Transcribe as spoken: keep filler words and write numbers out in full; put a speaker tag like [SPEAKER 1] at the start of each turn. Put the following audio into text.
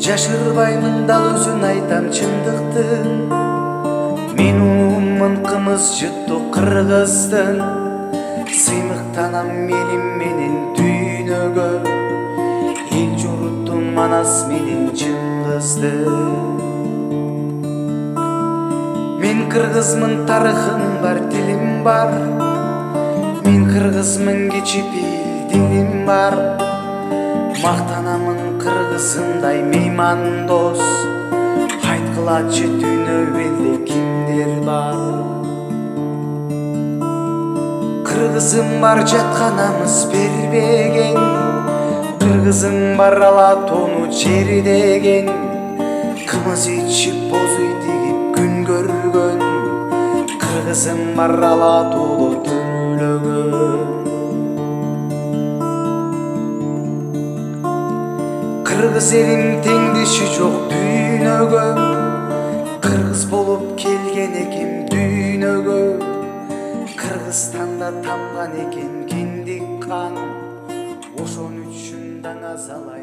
[SPEAKER 1] Жашырбаймын дал өзүн айтам чындыкты. Мен уумун кымыз жуту кыргыздын. Сыймыктанам элим менен дүйнөгө. Эл журуттум Манас менен Чыңгызды. Мен кыргызмын, тарыхым бар, тилим бар. Мен кыргызмын, кечипил диним бар. Мактанамын кыргызымдай мейман дос. Айткылачы дүйнө элде кимдер бар. Кыргызым бар, жатканамыз бербеген. Кыргызым бар, ала тону жердеген. Кымыз ичип бозуй тигип күн көргөн. Кыргызым бар, ала тоолу төлөгөн. Кыргыз элим теңдеши жок дүйнөгө. Кыргыз болуп келген экем дүйнөгө. Кыргызстанда тамган экен кендик кан. Ошон үчүн даңазалай